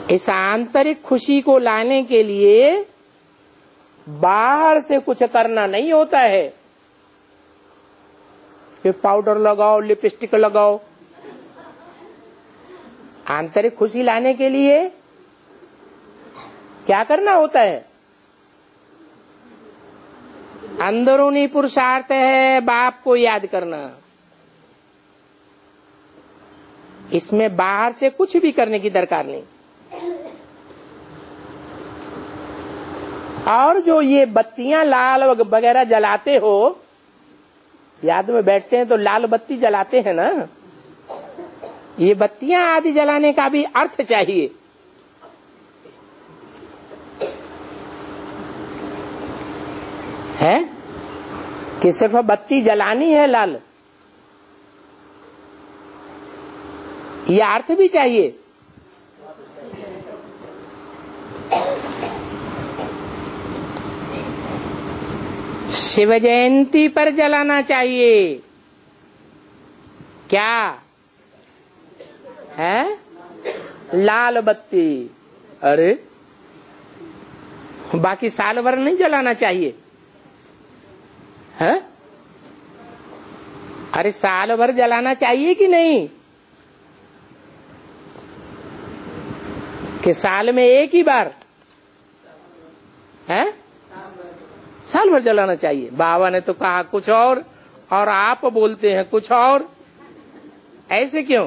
इस आंतरिक खुशी को लाने के लिए बाहर से कुछ करना नहीं होता है कि पाउडर लगाओ, लिपस्टिक लगाओ। आंतरिक खुशी लाने के लिए क्या करना होता है? अंदरूनी पुरुषार्थ है बाप को याद करना। इसमें बाहर से कुछ भी करने की दरकार नहीं। और जो ये बत्तियां लाल वगैरह जलाते हो, याद में बैठते हैं तो लाल बत्ती जलाते हैं ना, ये बत्तियां आदि जलाने का भी अर्थ चाहिए। है कि सिर्फ बत्ती जलानी है लाल, यह अर्थ भी चाहिए। शिव जयंती पर जलाना चाहिए। क्या है? लाल बत्ती। अरे बाकी साल भर नहीं जलाना चाहिए है? अरे साल भर जलाना चाहिए कि नहीं? कि साल में एक ही बार है? साल भर जलाना चाहिए। बाबा ने तो कहा कुछ और आप बोलते हैं कुछ और। ऐसे क्यों?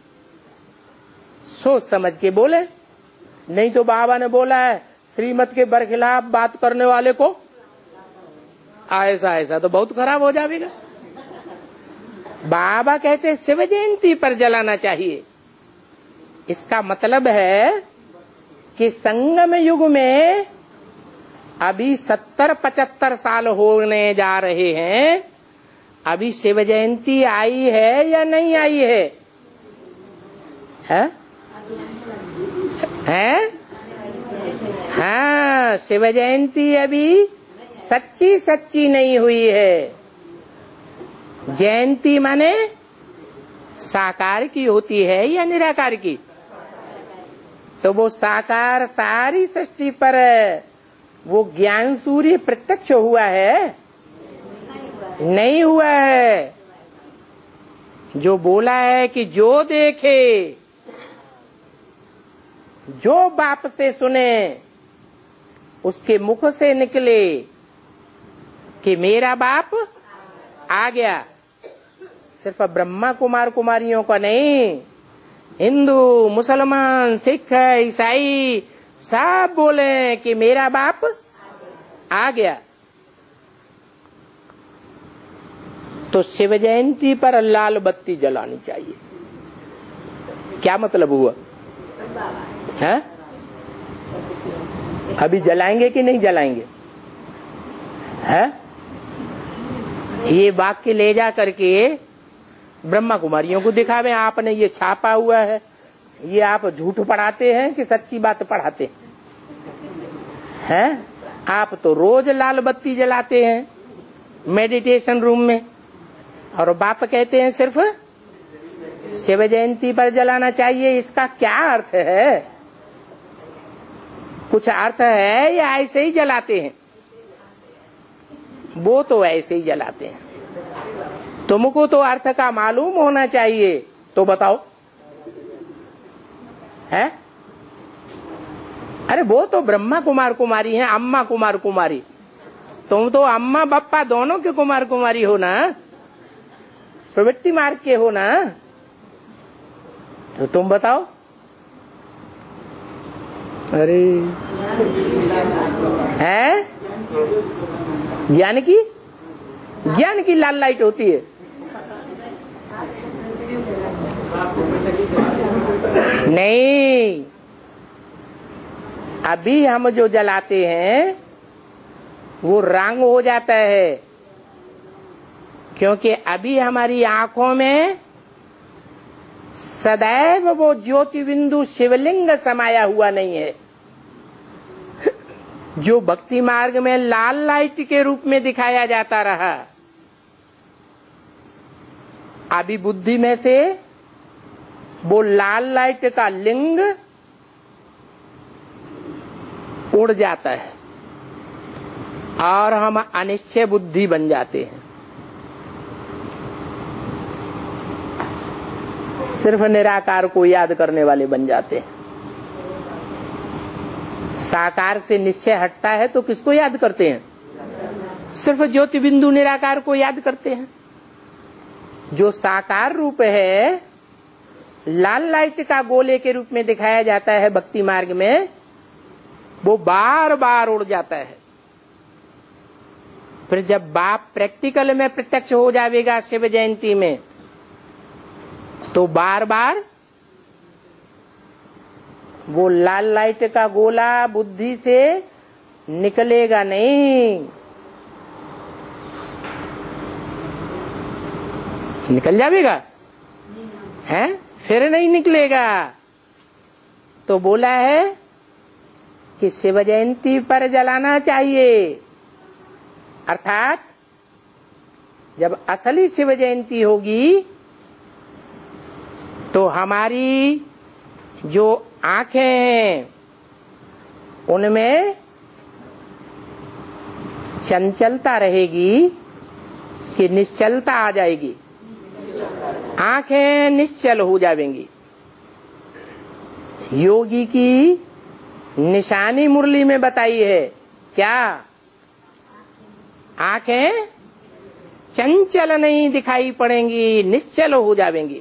सोच समझ के बोले। नहीं तो बाबा ने बोला है श्रीमत के बरखिलाफ बात करने वाले को ऐसा तो बहुत खराब हो जाएगा। बाबा कहते शिव जयंती पर जलाना चाहिए। इसका मतलब है कि संगम युग में अभी 70-75 साल होने जा रहे हैं। अभी शिव जयंती आई है या नहीं आई है? हैं? हाँ, शिव जयंती अभी सच्ची नहीं हुई है। जयंती माने साकार की होती है या निराकार की? तो वो साकार सारी सृष्टि पर वो ज्ञान सूर्य प्रत्यक्ष हुआ है? नहीं हुआ है। जो बोला है कि जो देखे, जो बाप से सुने, उसके मुख से निकले कि मेरा बाप आ गया। सिर्फ ब्रह्मा कुमार कुमारियों का नहीं, हिंदू, मुसलमान, सिख, ईसाई सब बोले कि मेरा बाप आ गया। तो शिव जयंती पर लाल बत्ती जलानी चाहिए। क्या मतलब हुआ? है? अभी जलाएंगे कि नहीं जलाएंगे? है? ये वाक्य ले जा करके ब्रह्मा कुमारियों को दिखावे आपने ये छापा हुआ है। ये आप झूठ पढ़ाते हैं कि सच्ची बात पढ़ाते हैं? आप तो रोज लाल बत्ती जलाते हैं मेडिटेशन रूम में, और बाप कहते हैं सिर्फ शिव जयंती पर जलाना चाहिए। इसका क्या अर्थ है? कुछ अर्थ है या ऐसे ही जलाते हैं? वो तो ऐसे ही जलाते हैं। तुमको तो अर्थ का मालूम होना चाहिए, तो बताओ। है? अरे वो तो ब्रह्मा कुमार कुमारी हैं, अम्मा कुमार कुमारी। तुम तो अम्मा बप्पा दोनों के कुमार कुमारी हो ना, प्रवृत्ति मार्ग के हो ना। तो तुम बताओ। अरे है? ज्ञान की लाल लाइट होती है। नहीं, अभी हम जो जलाते हैं वो रंग हो जाता है, क्योंकि अभी हमारी आंखों में सदैव वो ज्योति बिंदु शिवलिंग समाया हुआ नहीं है, जो भक्ति मार्ग में लाल लाइट के रूप में दिखाया जाता रहा। अभी बुद्धि में से वो लाल लाइट का लिंग उड़ जाता है और हम अनिश्चय बुद्धि बन जाते हैं। सिर्फ निराकार को याद करने वाले बन जाते हैं। साकार से निश्चय हटता है तो किसको याद करते हैं? सिर्फ ज्योति बिंदु निराकार को याद करते हैं। जो साकार रूप है, लाल लाइट का गोले के रूप में दिखाया जाता है भक्ति मार्ग में, वो बार बार उड़ जाता है। फिर जब बाप प्रैक्टिकल में प्रत्यक्ष हो जाएगा शिव जयंती में, तो बार बार वो लाल लाइट का गोला बुद्धि से निकलेगा नहीं। निकल जाएगा है, फिर नहीं निकलेगा। तो बोला है कि शिव जयंती पर जलाना चाहिए, अर्थात जब असली शिव जयंती होगी तो हमारी जो आंखें हैं उनमें चंचलता रहेगी कि निश्चलता आ जाएगी? आंखें निश्चल हो जाएंगी। योगी की निशानी मुरली में बताई है क्या? आंखें चंचल नहीं दिखाई पड़ेंगी, निश्चल हो जाएंगी।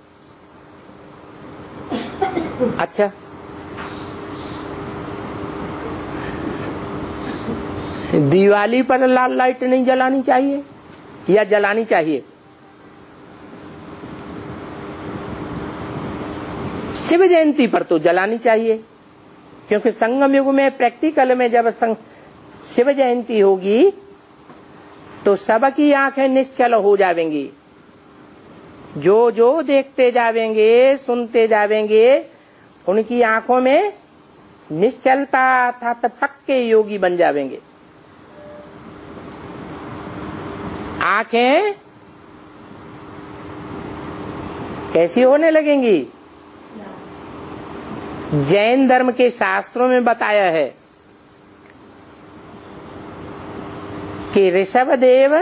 अच्छा, दिवाली पर लाल लाइट नहीं जलानी चाहिए या जलानी चाहिए? शिव जयंती पर तो जलानी चाहिए, क्योंकि संगम युग में प्रैक्टिकल में जब शिव जयंती होगी तो सबकी आंखें निश्चल हो जाएंगी। जो जो देखते जावेंगे, सुनते जावेंगे, उनकी आंखों में निश्चलता अर्थात पक्के योगी बन जावेंगे। आंखें कैसी होने लगेंगी? जैन धर्म के शास्त्रों में बताया है कि ऋषभदेव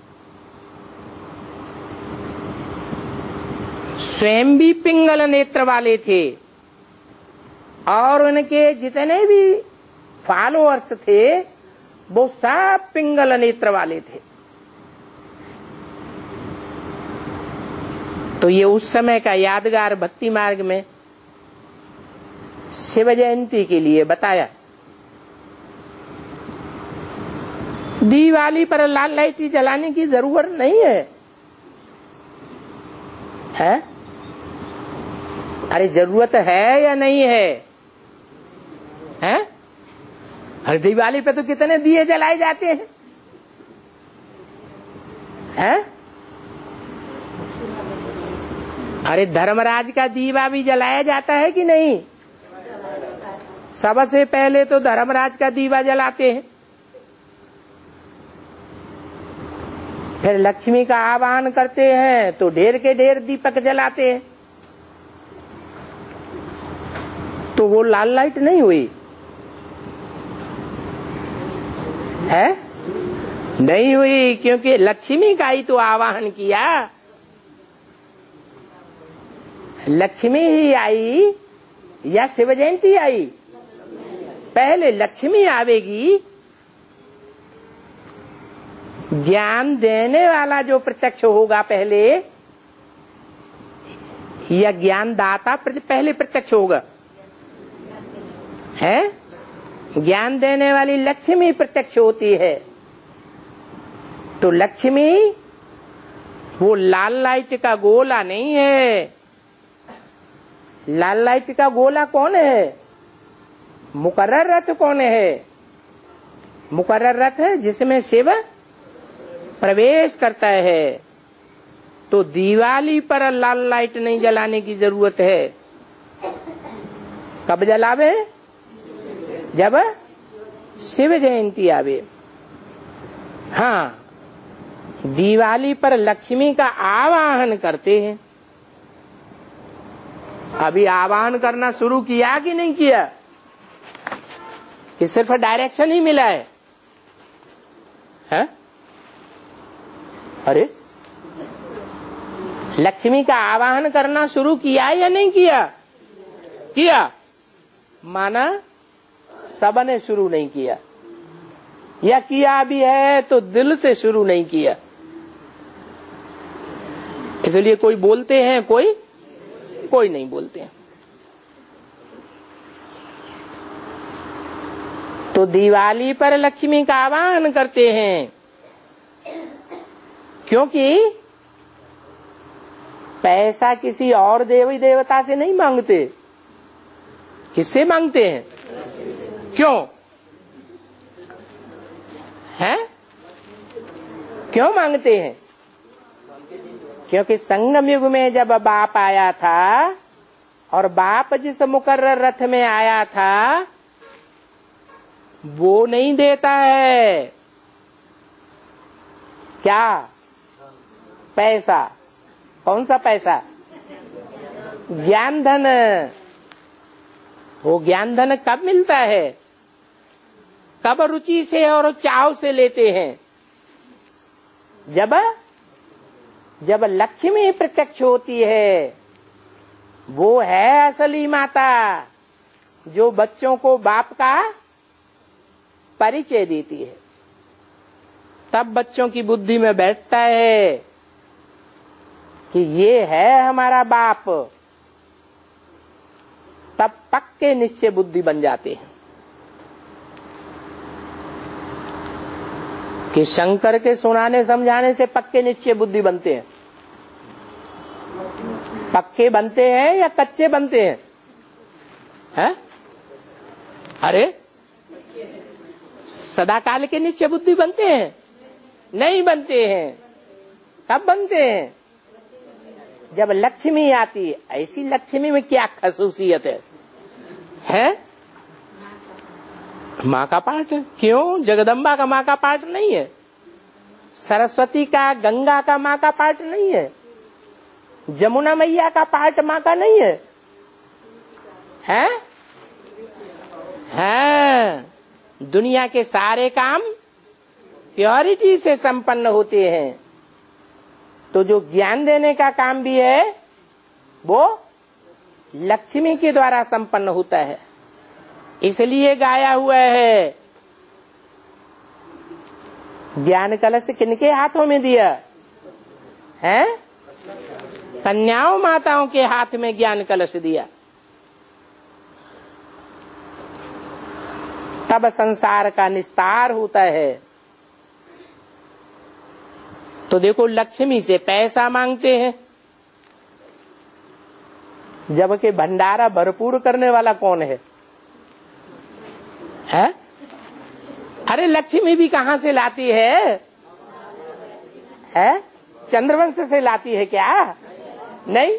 स्वयं भी पिंगल नेत्र वाले थे और उनके जितने भी फॉलोअर्स थे वो सब पिंगल नेत्र वाले थे। तो ये उस समय का यादगार भक्ति मार्ग में शिव जयंती के लिए बताया। दिवाली पर लाल लाइट जलाने की जरूरत नहीं है, है? अरे जरूरत है या नहीं है? हैं? हर दिवाली पे तो कितने दिए जलाए जाते हैं, हैं? अरे धर्मराज का दीवा भी जलाया जाता है कि नहीं? सबसे पहले तो धर्मराज का दीवा जलाते हैं, फिर लक्ष्मी का आवाहन करते हैं तो ढेर के ढेर दीपक जलाते हैं। तो वो लाल लाइट नहीं हुई है? नहीं हुई, क्योंकि लक्ष्मी का ही तो आवाहन किया। लक्ष्मी ही आई या शिव जयंती आई? पहले लक्ष्मी आवेगी, ज्ञान देने वाला जो प्रत्यक्ष होगा पहले, या ज्ञान दाता पहले प्रत्यक्ष होगा? है? ज्ञान देने वाली लक्ष्मी प्रत्यक्ष होती है। तो लक्ष्मी वो लाल लाइट का गोला नहीं है। लाल लाइट का गोला कौन है? मुकर्रर रथ कौन है? मुकर्रर रथ है जिसमें शिव प्रवेश करता है। तो दिवाली पर लाल लाइट नहीं जलाने की जरूरत है। कब जलावे? जब शिव जयंती आवे। हाँ, दिवाली पर लक्ष्मी का आवाहन करते हैं। अभी आवाहन करना शुरू किया कि नहीं किया? कि सिर्फ डायरेक्शन ही मिला है? अरे लक्ष्मी का आवाहन करना शुरू किया या नहीं किया? किया। माना सबने शुरू नहीं किया, या किया भी है तो दिल से शुरू नहीं किया। इसलिए कोई बोलते हैं, कोई नहीं बोलते हैं। तो दिवाली पर लक्ष्मी का आवाहन करते हैं, क्योंकि पैसा किसी और देवी देवता से नहीं मांगते। किससे मांगते हैं? क्यों हैं? क्यों मांगते हैं? क्योंकि संगम युग में जब बाप आया था और बाप जिस मुकर्रर रथ में आया था वो नहीं देता है। क्या? पैसा। कौन सा पैसा? ज्ञान धन। वो ज्ञान धन कब मिलता है? कब रुचि से और चाव से लेते हैं? जब लक्ष्मी प्रत्यक्ष होती है। वो है असली माता जो बच्चों को बाप का परिचय देती है। तब बच्चों की बुद्धि में बैठता है कि ये है हमारा बाप। तब पक्के निश्चय बुद्धि बन जाते हैं कि शंकर के सुनाने समझाने से पक्के निश्चय बुद्धि बनते हैं। पक्के बनते हैं या कच्चे बनते हैं? अरे सदाकाल के निश्चय बुद्धि बनते हैं? नहीं बनते हैं। कब बनते हैं? जब लक्ष्मी आती है। ऐसी लक्ष्मी में क्या खसूसियत है? माँ का पाठ। क्यों? जगदम्बा का माँ का पाठ नहीं है? सरस्वती का, गंगा का माँ का पाठ नहीं है? जमुना मैया का पाठ माँ का नहीं है? हैं? दुनिया के सारे काम प्योरिटी से संपन्न होते हैं। तो जो ज्ञान देने का काम भी है वो लक्ष्मी के द्वारा संपन्न होता है। इसलिए गाया हुआ है, ज्ञान कलश किनके हाथों में दिया है? कन्याओं माताओं के हाथ में ज्ञान कलश दिया। तब संसार का निस्तार होता है। तो देखो, लक्ष्मी से पैसा मांगते हैं, जबकि भंडारा भरपूर करने वाला कौन है? अरे लक्ष्मी भी कहां से लाती है? चंद्रवंश से लाती है क्या? नहीं,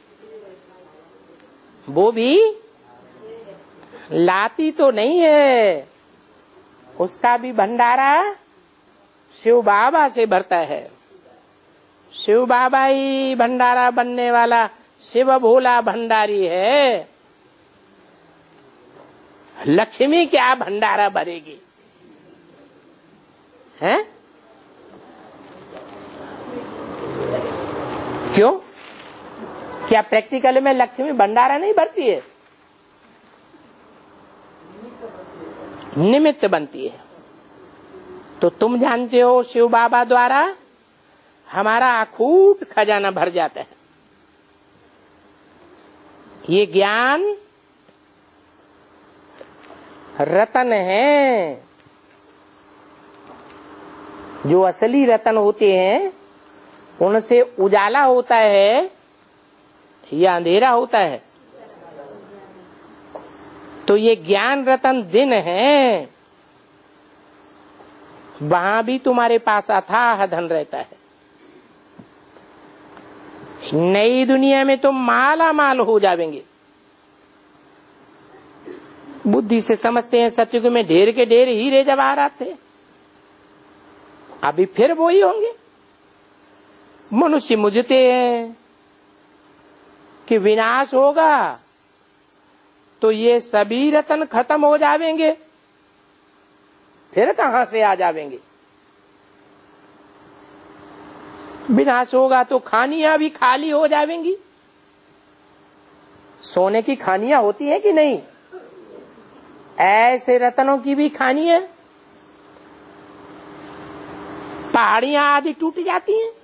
वो भी लाती तो नहीं है। उसका भी भंडारा शिव बाबा से भरता है। शिव बाबा ही भंडारा बनने वाला शिव भोला भंडारी है। लक्ष्मी क्या भंडारा भरेगी? हैं? क्यों? क्या प्रैक्टिकल में लक्ष्मी भंडारा नहीं भरती है? निमित्त बनती है। तो तुम जानते हो शिव बाबा द्वारा हमारा अखूट खजाना भर जाता है। ये ज्ञान रतन है। जो असली रतन होते हैं उनसे उजाला होता है या अंधेरा होता है? तो ये ज्ञान रतन दिन है। वहां भी तुम्हारे पास अथाह धन रहता है। नई दुनिया में तुम माला माल हो जाएंगे। बुद्धि से समझते हैं सतयुग में ढेर के ढेर हीरे जवाहरात थे, अभी फिर वो ही होंगे। मनुष्य मुझते हैं कि विनाश होगा तो ये सभी रतन खत्म हो जाएंगे। फिर कहां से आ जावेंगे? विनाश होगा तो खानियां भी खाली हो जावेंगी। सोने की खानियां होती है कि नहीं? ऐसे रत्नों की भी खानी है। पहाड़ियां आदि टूट जाती हैं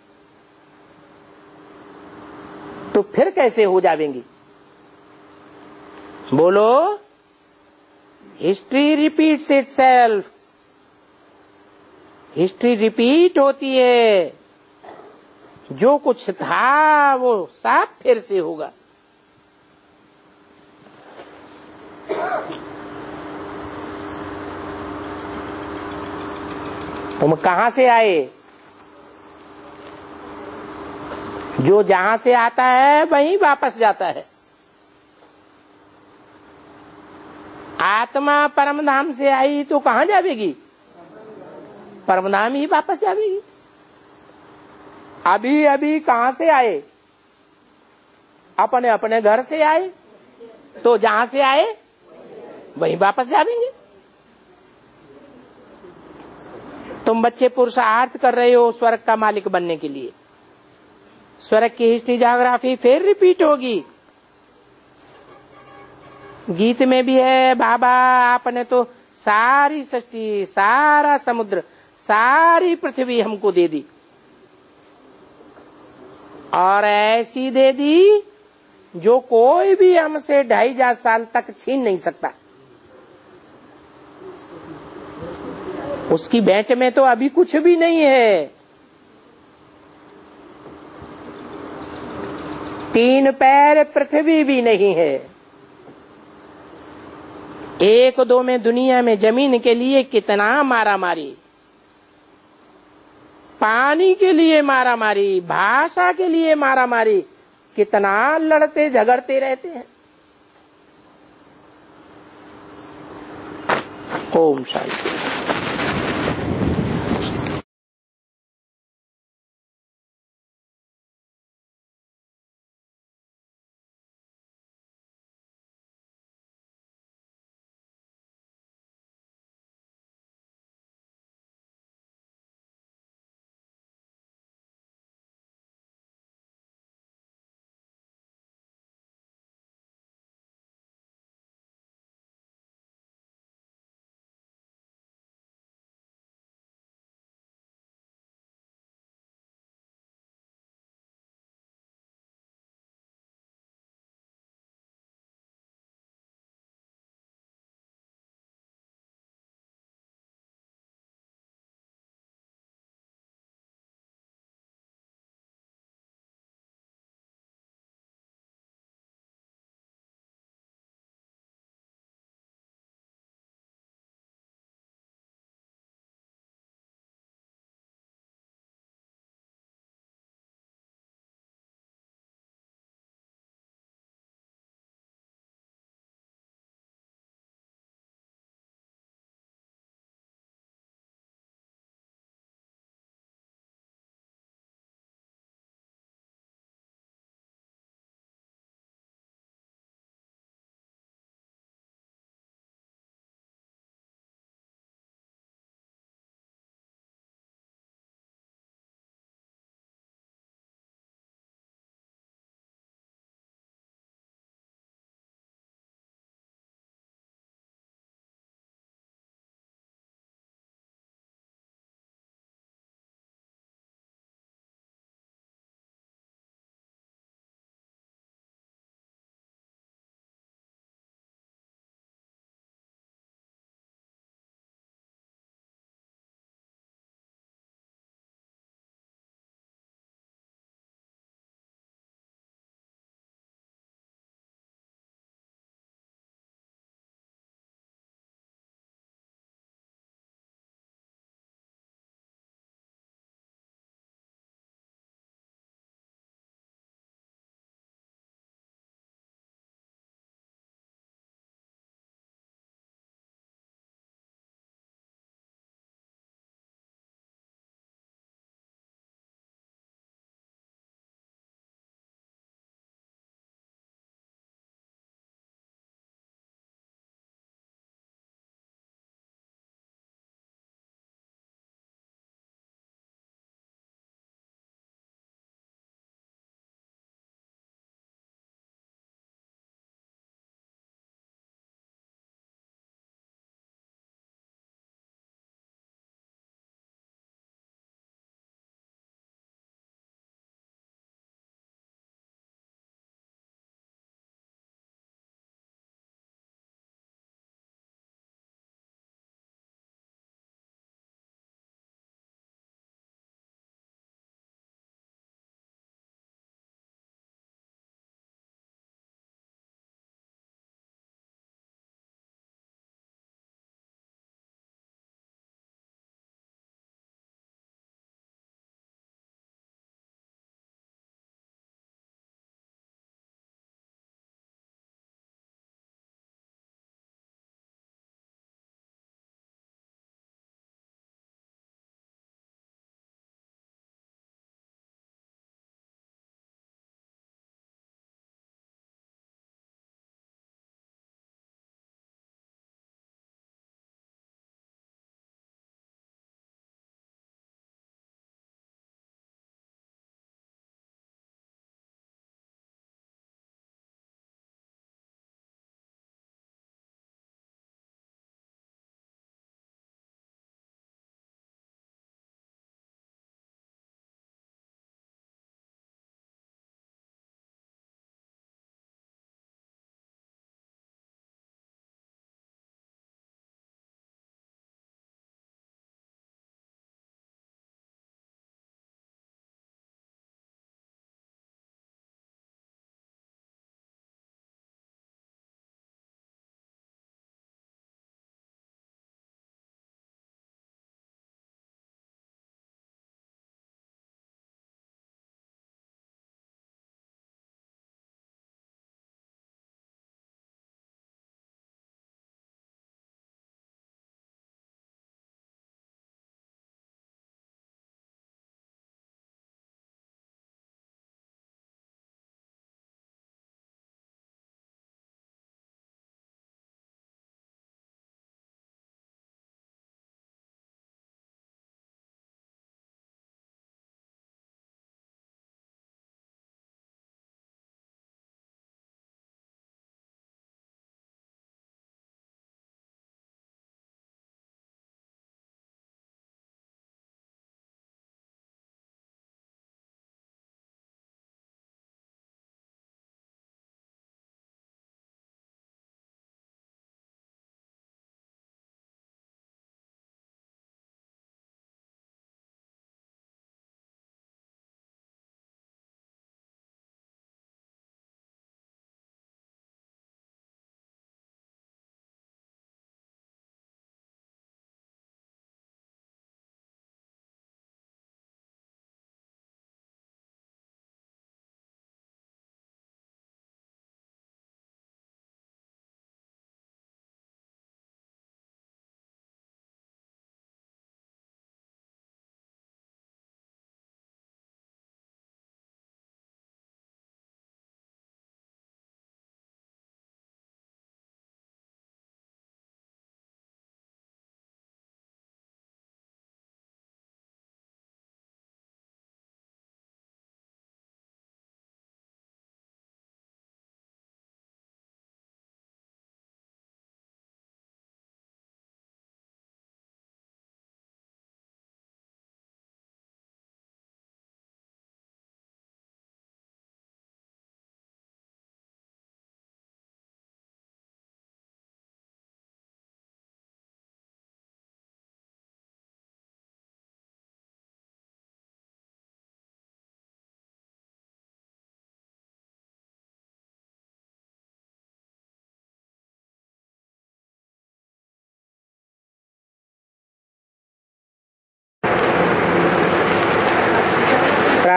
तो फिर कैसे हो जावेंगी? बोलो। History repeats itself. History repeat होती है। जो कुछ था वो सब फिर से होगा। तुम कहां से आए? जो जहां से आता है वहीं वापस जाता है। आत्मा परमधाम से आई तो कहां जाएगी? परमधाम ही वापस जाएगी। अभी अभी कहां से आए? अपने अपने घर से आए तो जहां से आए वहीं वापस जाएंगे। तुम बच्चे पुरुषार्थ कर रहे हो स्वर्ग का मालिक बनने के लिए। स्वर्ग की हिस्ट्री ज्योग्राफी फिर रिपीट होगी। गीत में भी है, बाबा आपने तो सारी सृष्टि, सारा समुद्र, सारी पृथ्वी हमको दे दी, और ऐसी दे दी जो कोई भी हमसे 2500 साल तक छीन नहीं सकता। उसकी भेंट में तो अभी कुछ भी नहीं है। 3 पैर पृथ्वी भी नहीं है। 1-2 में दुनिया में जमीन के लिए कितना मारामारी, पानी के लिए मारामारी, भाषा के लिए मारामारी, कितना लड़ते झगड़ते रहते हैं। ओम शांति।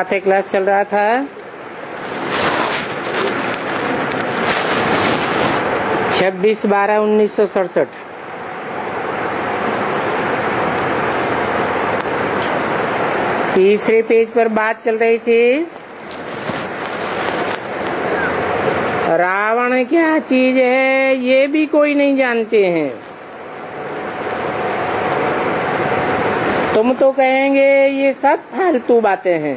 स्वाध्याय क्लास चल रहा था। छब्बीस 12/1967। तीसरे पेज पर बात चल रही थी, रावण क्या चीज है ये भी कोई नहीं जानते हैं। तुम तो कहेंगे ये सब फालतू बातें हैं।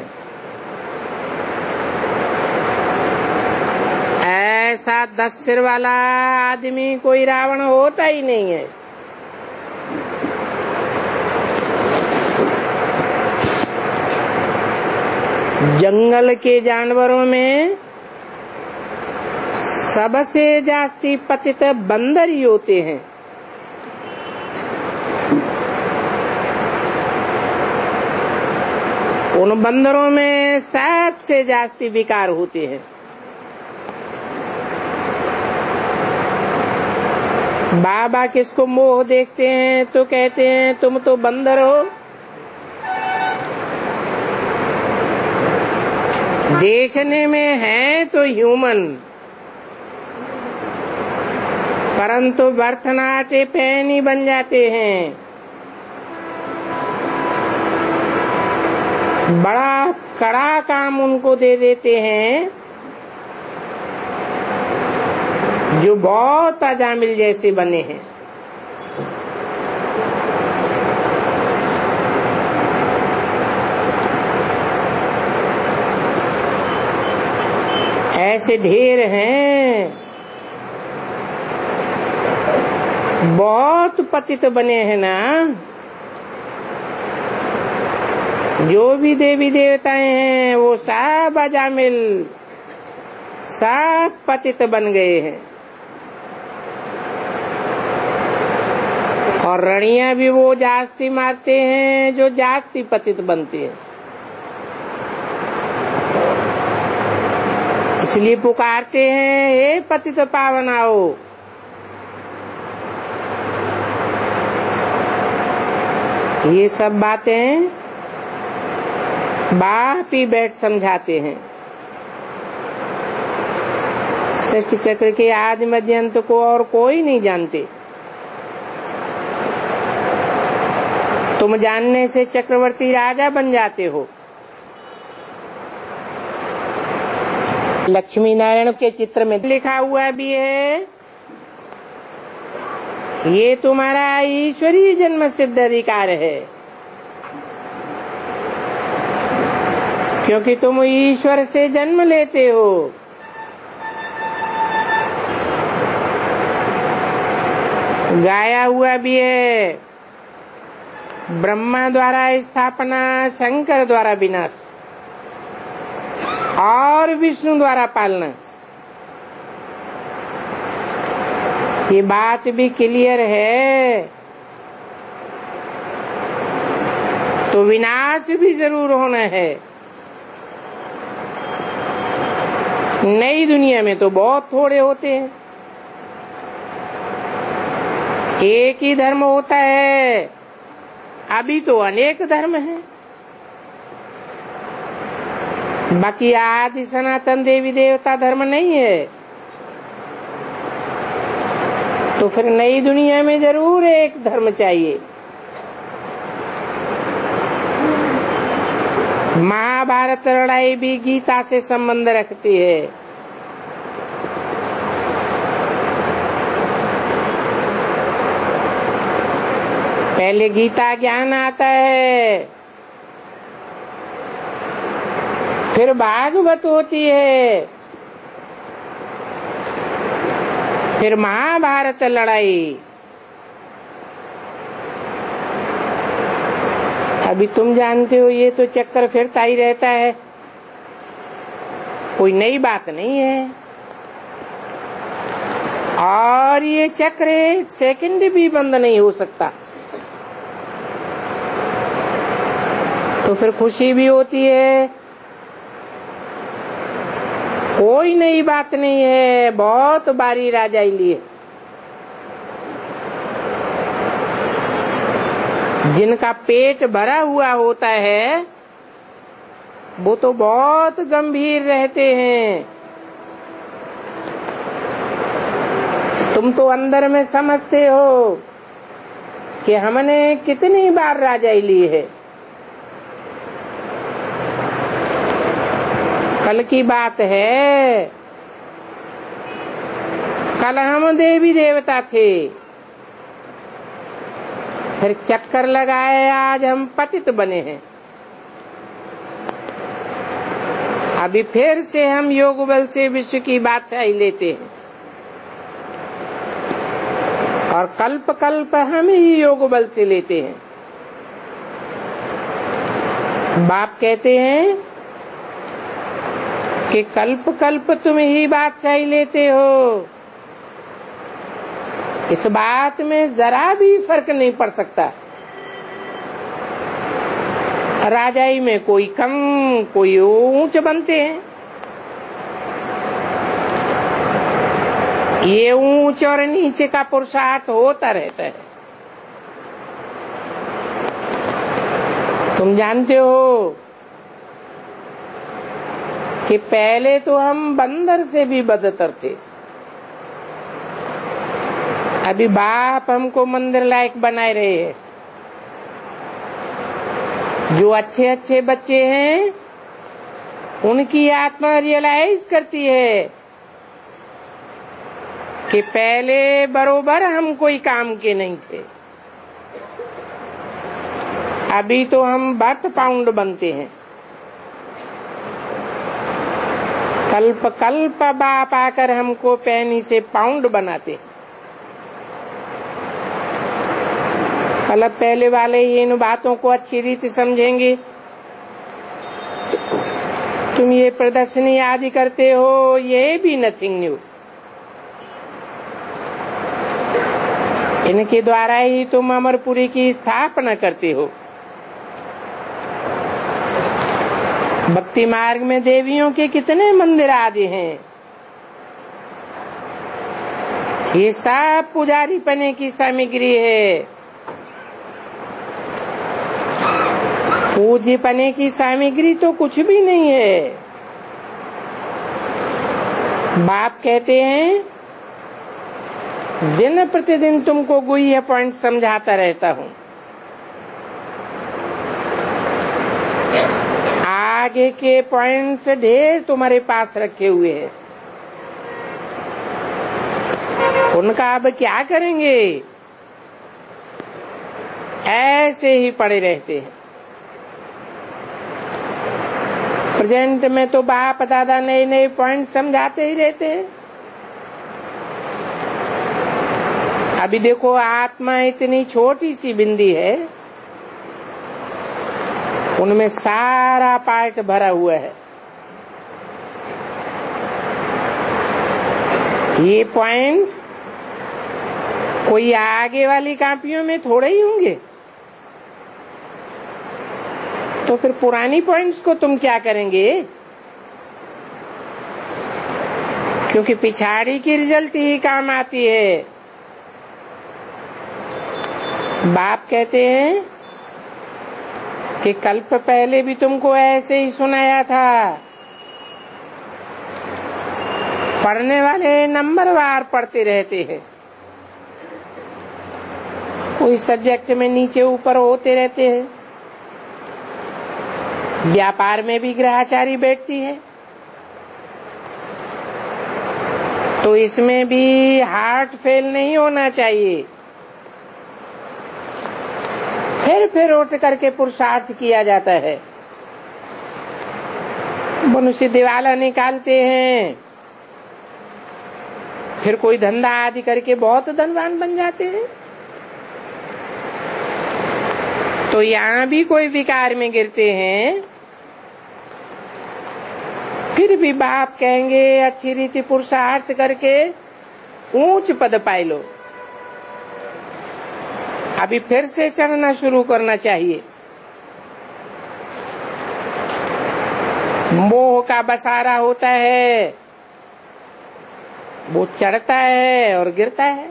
ऐसा 10 सिर वाला आदमी कोई रावण होता ही नहीं है। जंगल के जानवरों में सबसे जास्ती पतित बंदर ही होते हैं। उन बंदरों में सबसे जास्ती विकार होते हैं। बाबा किसको मोह देखते हैं तो कहते हैं तुम तो बंदर हो। देखने में है तो ह्यूमन, परंतु भरतनाट्य पैनी बन जाते हैं। बड़ा कड़ा काम उनको दे देते हैं जो बहुत अजामिल जैसे बने हैं। ऐसे ढेर हैं, बहुत पतित बने हैं ना। जो भी देवी देवताएं हैं वो सब अजामिल, सब पतित बन गए हैं। और रणिया भी वो जास्ती मारते हैं जो जास्ती पतित बनते हैं। इसलिए पुकारते हैं हे पतित पावन आओ। ये सब बातें बाप ही बैठ समझाते हैं। सृष्टि चक्र के आदि मध्य अंत को और कोई नहीं जानते। तुम जानने से चक्रवर्ती राजा बन जाते हो। लक्ष्मी नारायण के चित्र में लिखा हुआ भी है, ये तुम्हारा ईश्वरीय जन्म सिद्ध अधिकार है, क्योंकि तुम ईश्वर से जन्म लेते हो। गाया हुआ भी है, ब्रह्मा द्वारा स्थापना, शंकर द्वारा विनाश और विष्णु द्वारा पालना। ये बात भी क्लियर है, तो विनाश भी जरूर होना है। नई दुनिया में तो बहुत थोड़े होते हैं, एक ही धर्म होता है। अभी तो अनेक धर्म हैं। बाकी आदि सनातन देवी देवता धर्म नहीं है। तो फिर नई दुनिया में जरूर एक धर्म चाहिए। महाभारत लड़ाई भी गीता से संबंध रखती है। पहले गीता ज्ञान आता है, फिर भागवत होती है, फिर महाभारत लड़ाई। अभी तुम जानते हो ये तो चक्कर फिरता ही रहता है, कोई नई बात नहीं है। और ये चक्र एक सेकंड भी बंद नहीं हो सकता। तो फिर खुशी भी होती है, कोई नई बात नहीं है, बहुत बारी राजाई लिए। जिनका पेट भरा हुआ होता है वो तो बहुत गंभीर रहते हैं। तुम तो अंदर में समझते हो कि हमने कितनी बार राजाई ली है। कल की बात है, कल हम देवी देवता थे, फिर चक्कर लगाए, आज हम पतित बने हैं। अभी फिर से हम योग बल से विश्व की बादशाही लेते हैं, और कल्प कल्प हम ही योग बल से लेते हैं। बाप कहते हैं कि कल्प कल्प तुम ही बादशाही लेते हो, इस बात में जरा भी फर्क नहीं पड़ सकता। राजाई में कोई कम कोई ऊंच बनते हैं। ये ऊंच और नीचे का पुरुषार्थ होता रहता है। तुम जानते हो कि पहले तो हम बंदर से भी बदतर थे। अभी बाप हमको मंदिर लायक बनाए रहे हैं। जो अच्छे अच्छे बच्चे हैं उनकी आत्मा रियलाइज करती है कि पहले बरोबर हम कोई काम के नहीं थे, अभी तो हम बर्थ पाउंड बनते हैं। कल्प कल्प बाप आकर हमको पैनी से पाउंड बनाते हैं। कल पहले वाले इन बातों को अच्छी रीति समझेंगे। तुम ये प्रदर्शनी आदि करते हो, ये भी नथिंग न्यू। इनके द्वारा ही तुम अमरपुरी की स्थापना करते हो। भक्ति मार्ग में देवियों के कितने मंदिर आदि हैं। ये सब पुजारी पने की सामग्री है। पूज्य पने की सामग्री तो कुछ भी नहीं है। बाप कहते हैं दिन प्रतिदिन तुमको गुह्य पॉइंट समझाता रहता हूँ। आगे के पॉइंट्स ढेर तुम्हारे पास रखे हुए हैं। उनका अब क्या करेंगे? ऐसे ही पड़े रहते हैं। प्रेजेंट में तो बाप दादा नए नए पॉइंट समझाते ही रहते हैं। अभी देखो, आत्मा इतनी छोटी सी बिंदी है, उनमें सारा पार्ट भरा हुआ है। ये पॉइंट कोई आगे वाली कापियों में थोड़े ही होंगे। तो फिर पुरानी पॉइंट्स को तुम क्या करेंगे? क्योंकि पिछाड़ी की रिजल्ट ही काम आती है। बाप कहते हैं कि कल्प पहले भी तुमको ऐसे ही सुनाया था। पढ़ने वाले नंबरवार पढ़ते रहते हैं, कोई सब्जेक्ट में नीचे ऊपर होते रहते हैं। व्यापार में भी ग्रहाचारी बैठती है, तो इसमें भी हार्ट फेल नहीं होना चाहिए। फिर उठ करके पुरुषार्थ किया जाता है। मनुष्य दिवाला निकालते हैं, फिर कोई धंधा आदि करके बहुत धनवान बन जाते हैं। तो यहाँ भी कोई विकार में गिरते हैं, फिर भी बाप कहेंगे अच्छी रीति पुरुषार्थ करके ऊंच पद पाए लो। अभी फिर से चढ़ना शुरू करना चाहिए। मोह का बसारा होता है, वो चढ़ता है और गिरता है।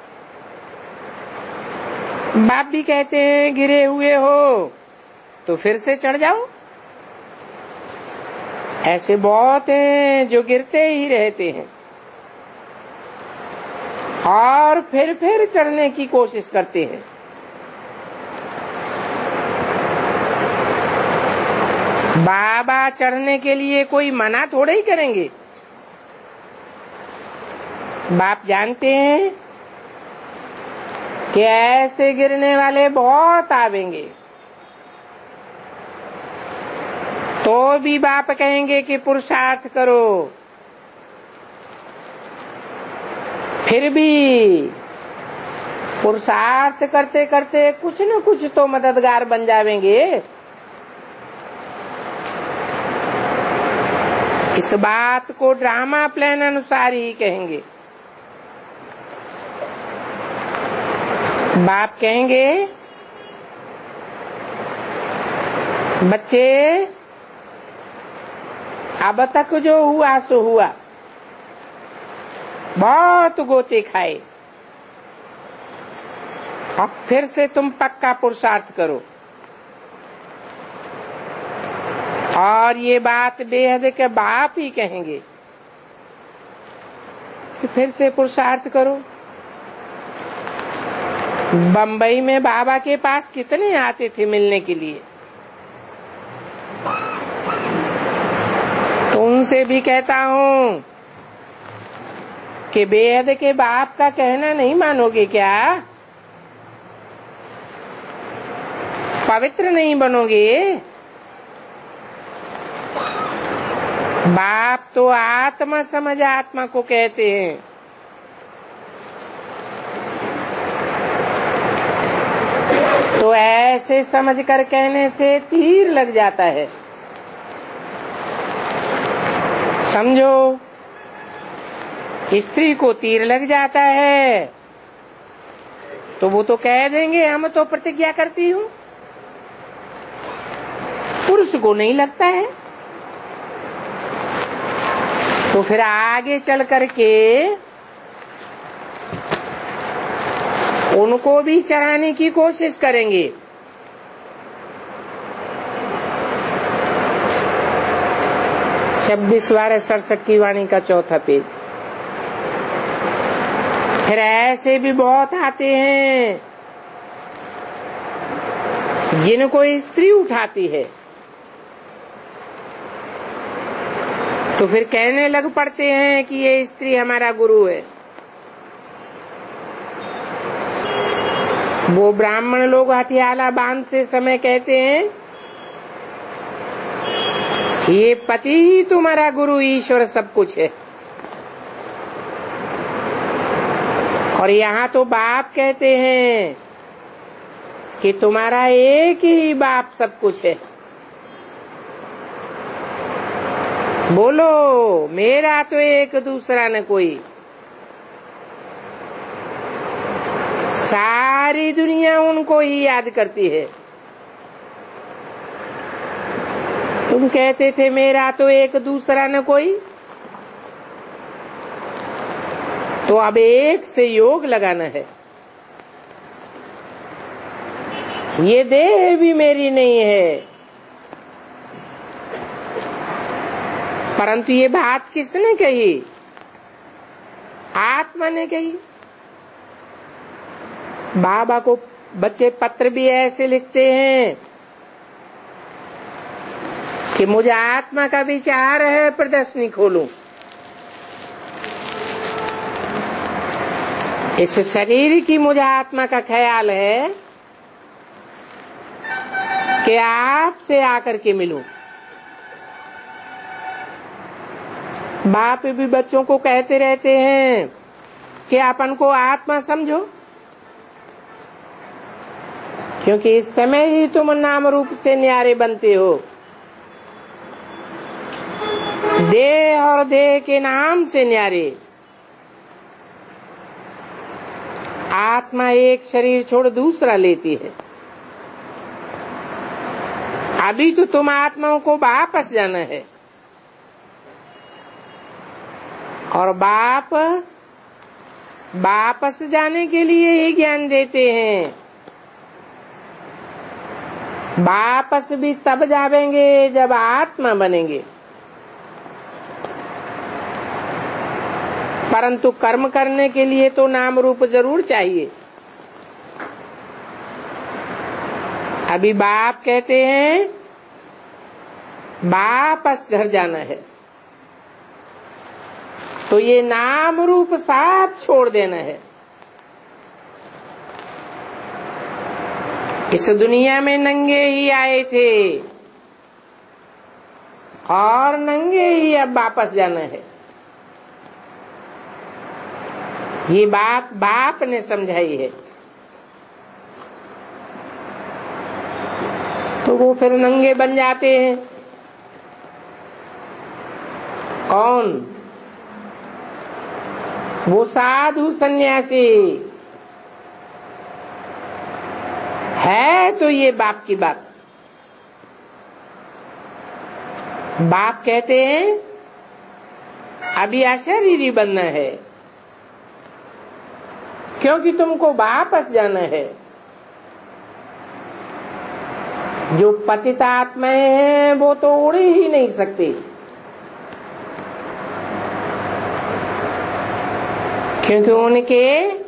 बाप भी कहते हैं गिरे हुए हो तो फिर से चढ़ जाओ। ऐसे बहुत हैं जो गिरते ही रहते हैं और फिर चढ़ने की कोशिश करते हैं। बाबा चढ़ने के लिए कोई मना थोड़ा ही करेंगे। बाप जानते हैं कि ऐसे गिरने वाले बहुत आवेंगे, तो भी बाप कहेंगे कि पुरुषार्थ करो। फिर भी पुरुषार्थ करते करते कुछ न कुछ तो मददगार बन जावेंगे। इस बात को ड्रामा प्लान अनुसार ही कहेंगे। बाप कहेंगे, बच्चे अब तक जो हुआ सो हुआ, बहुत गोते खाए, अब फिर से तुम पक्का पुरुषार्थ करो। और ये बात बेहद के बाप ही कहेंगे कि फिर से पुरुषार्थ करो। बंबई में बाबा के पास कितने आते थे मिलने के लिए, तो उनसे भी कहता हूँ कि बेहद के बाप का कहना नहीं मानोगे क्या? पवित्र नहीं बनोगे? बाप तो आत्मा समझ आत्मा को कहते हैं। तो ऐसे समझ कर कहने से तीर लग जाता है। समझो, स्त्री को तीर लग जाता है तो वो तो कह देंगे हम तो प्रतिज्ञा करती हूँ। पुरुष को नहीं लगता है तो फिर आगे चल करके उनको भी चढ़ाने की कोशिश करेंगे। छब्बीस 67 की वाणी का चौथा पेज। फिर ऐसे भी बहुत आते हैं जिनको स्त्री उठाती है, तो फिर कहने लग पड़ते हैं कि ये स्त्री हमारा गुरु है। वो ब्राह्मण लोग हथियाला बांध से समय कहते हैं कि ये पति ही तुम्हारा गुरु, ईश्वर सब कुछ है। और यहाँ तो बाप कहते हैं कि तुम्हारा एक ही बाप सब कुछ है। बोलो, मेरा तो एक दूसरा न कोई। सारी दुनिया उनको ही याद करती है। तुम कहते थे मेरा तो एक दूसरा न कोई, तो अब एक से योग लगाना है। ये देह भी मेरी नहीं है, परंतु ये बात किसने कही? आत्मा ने कही। बाबा को बच्चे पत्र भी ऐसे लिखते हैं कि मुझे आत्मा का विचार है, प्रदर्शनी खोलूं। इस शरीर की मुझे आत्मा का ख्याल है कि आपसे आकर के मिलूं। बाप भी बच्चों को कहते रहते हैं कि अपन को आत्मा समझो, क्योंकि इस समय ही तुम नाम रूप से न्यारे बनते हो। देह और देह के नाम से न्यारे। आत्मा एक शरीर छोड़ दूसरा लेती है। अभी तो तुम आत्माओं को वापस जाना है, और बाप वापस जाने के लिए ही ज्ञान देते हैं। वापस भी तब जावेंगे जब आत्मा बनेंगे। परंतु कर्म करने के लिए तो नाम रूप जरूर चाहिए। अभी बाप कहते हैं वापस घर जाना है, तो ये नाम रूप सब छोड़ देना है। इस दुनिया में नंगे ही आए थे और नंगे ही अब वापस जाना है। ये बात बाप ने समझाई है। तो वो फिर नंगे बन जाते हैं। कौन? वो साधु सन्यासी है। तो ये बाप की बात। बाप कहते हैं अभी अशरीरी बनना है, क्योंकि तुमको वापस जाना है। जो पतित आत्माएं हैं वो तो उड़ ही नहीं सकती, क्योंकि उनके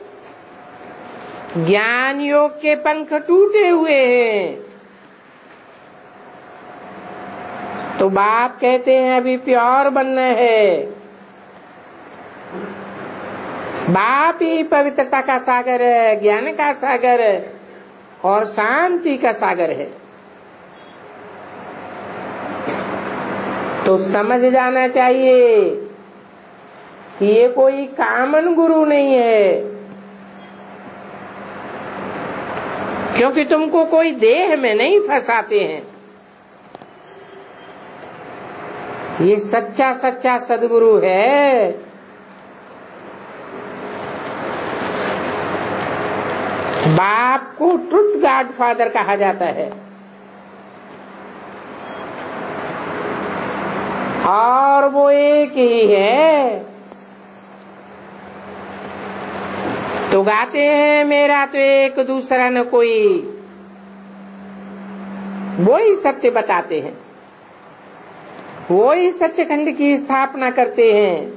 ज्ञान योग के पंख टूटे हुए हैं। तो बाप कहते हैं अभी प्योर बनना है। बाप ही पवित्रता का सागर है, ज्ञान का सागर और शांति का सागर है। तो समझ जाना चाहिए कि ये कोई कामन गुरु नहीं है, क्योंकि तुमको कोई देह में नहीं फंसाते हैं। ये सच्चा सच्चा सदगुरु है। बाप को ट्रुथ गॉड फादर कहा जाता है और वो एक ही है। तो गाते हैं मेरा तो एक दूसरा न कोई, वो ही सत्य बताते हैं, वो ही सच्चखंड की स्थापना करते हैं।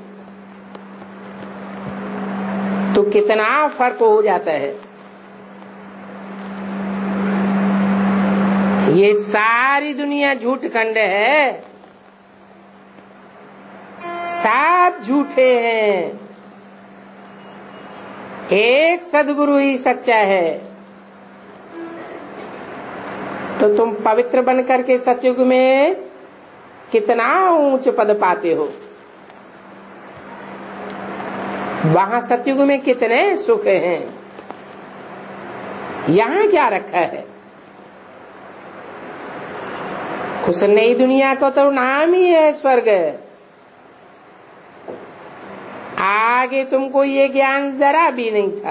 तो कितना फर्क हो जाता है। ये सारी दुनिया झूठ खंड है, सब झूठे हैं। एक सदगुरु ही सच्चा है। तो तुम पवित्र बन करके सतयुग में कितना ऊंच पद पाते हो। वहां सतयुग में कितने सुख हैं, यहां क्या रखा है। उस नई दुनिया को तो नाम ही है स्वर्ग। आगे तुमको ये ज्ञान जरा भी नहीं था।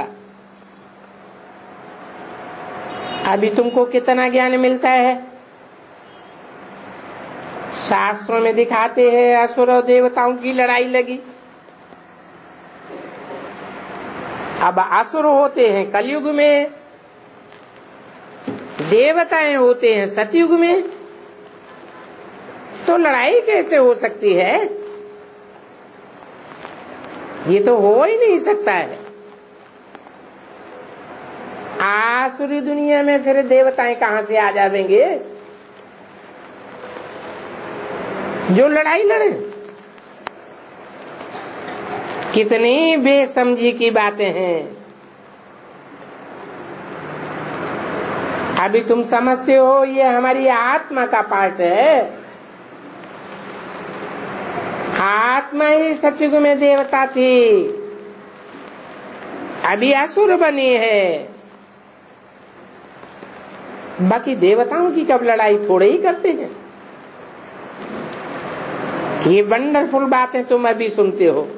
अभी तुमको कितना ज्ञान मिलता है। शास्त्रों में दिखाते हैं असुर और देवताओं की लड़ाई लगी। अब असुर होते हैं कलयुग में, देवताएं होते हैं सतयुग में, तो लड़ाई कैसे हो सकती है। ये तो हो ही नहीं सकता है। आसुरी दुनिया में फिर देवताएं कहां से आ जाएंगे जो लड़ाई लड़े। कितनी बेसमझी की बातें हैं। अभी तुम समझते हो ये हमारी आत्मा का पार्ट है। आत्मा ही सतयुग में देवता थी, अभी असुर बनी है। बाकी देवताओं की कब लड़ाई थोड़े ही करते हैं। ये वंडरफुल बातें तुम अभी सुनते हो।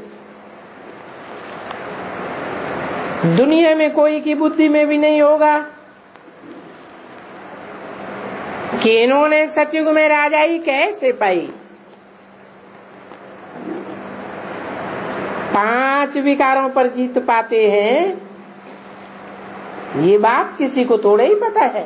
दुनिया में कोई की बुद्धि में भी नहीं होगा कि इन्होंने सतयुग में राजाई कैसे पाई। 5 विकारों पर जीत पाते हैं, ये बात किसी को थोड़ा ही पता है।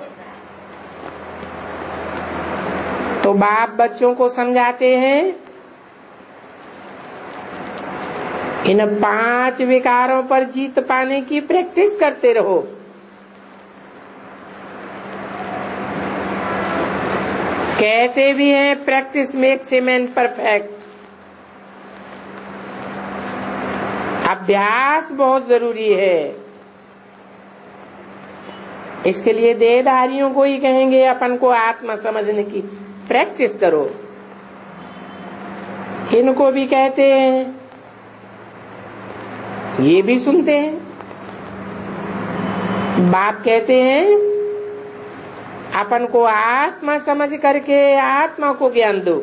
तो बाप बच्चों को समझाते हैं इन 5 विकारों पर जीत पाने की प्रैक्टिस करते रहो। कहते भी हैं practice makes a man perfect. अभ्यास बहुत जरूरी है। इसके लिए देहधारियों को ही कहेंगे अपन को आत्मा समझने की प्रैक्टिस करो। इनको भी कहते हैं, ये भी सुनते हैं। बाप कहते हैं अपन को आत्मा समझ करके आत्मा को ज्ञान दो।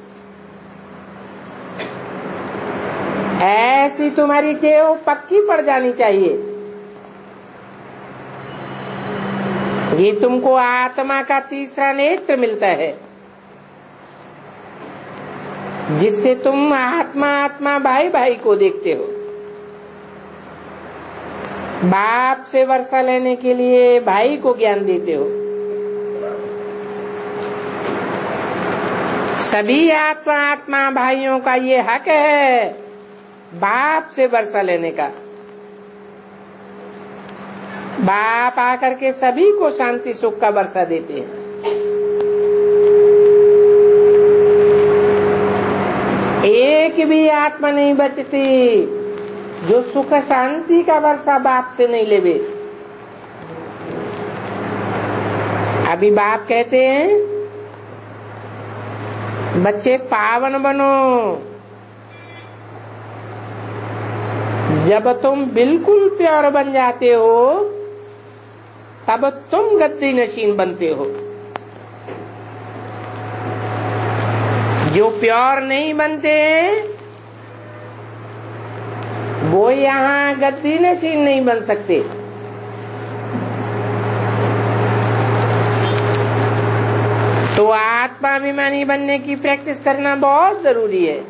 ऐसी तुम्हारी टेव पक्की पड़ जानी चाहिए। ये तुमको आत्मा का तीसरा नेत्र मिलता है, जिससे तुम आत्मा आत्मा भाई भाई को देखते हो। बाप से वर्षा लेने के लिए भाई को ज्ञान देते हो। सभी आत्मा आत्मा भाइयों का ये हक है बाप से वर्षा लेने का। बाप आकर के सभी को शांति सुख का वर्षा देते हैं। एक भी आत्मा नहीं बचती जो सुख शांति का वर्षा बाप से नहीं लेवे। अभी बाप कहते हैं बच्चे पावन बनो। जब तुम बिल्कुल प्योर बन जाते हो तब तुम गद्दी नशीन बनते हो। जो प्योर नहीं बनते वो यहाँ गद्दी नशीन नहीं बन सकते। तो आत्माभिमानी बनने की प्रैक्टिस करना बहुत जरूरी है।